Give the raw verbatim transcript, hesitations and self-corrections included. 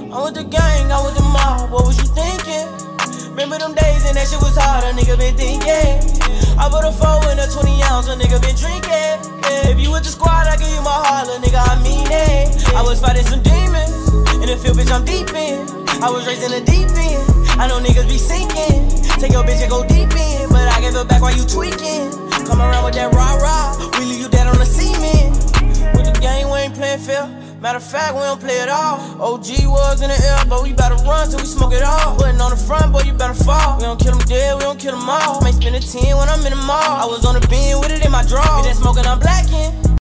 I'm with the gang, I'm with the mob, what was you thinking? Remember them days and that shit was hard, a nigga been thinking. I put a four in a twenty ounce, a nigga been drinking. Yeah, if you with the squad, I give you my heart, a nigga, I mean it. I was fighting some demons, in the field, bitch, I'm deep in. I was raised in the deep end, I know niggas be sinking. Take your bitch and go deep in, but I give it back while you tweaking. Come around with that rah-rah, we leave you dead on the cement. With the gang, we ain't playing fair. Matter of fact, we don't play it all. O G was in the air, but we better run till we smoke it all. Putting on the front, boy, you better fall. We don't kill them dead, we don't kill them all. Might spend a ten when I'm in the mall. I was on the beam with it in my draw. We done smoking, I'm blacking.